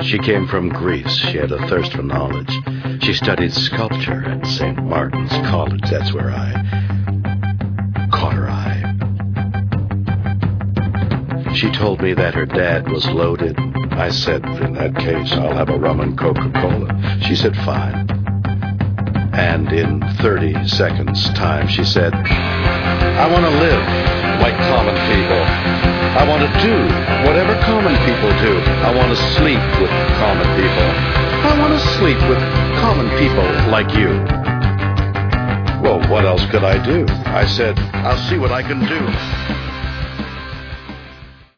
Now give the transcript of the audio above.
She came from Greece. She had a thirst for knowledge. She studied sculpture at St. Martin's College. That's where I caught her eye. She told me that her dad was loaded. I said, in that case, I'll have a rum and Coca-Cola. She said, fine. And in 30 seconds' time, she said, I want to live like common people. I want to do whatever common people do. I want to sleep with common people. I want to sleep with common people like you. Well, what else could I do? I said, I'll see what I can do.